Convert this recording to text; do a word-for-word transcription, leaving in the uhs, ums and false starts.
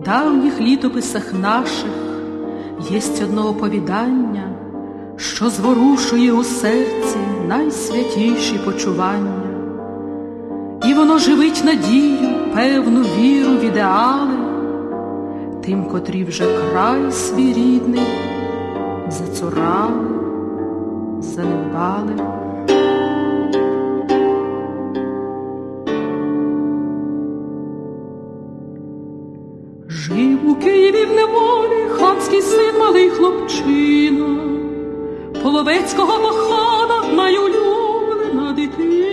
давніх літописах наших єсть одне оповідання, що зворушує у серці найсвятіші почування. І воно живить надію, певну віру в ідеали тим, котрі вже край свій рідний зацурали, занедбали. Жив у Києві в неволі ханський син, малий хлопчина, половецького похана найулюблена дитина.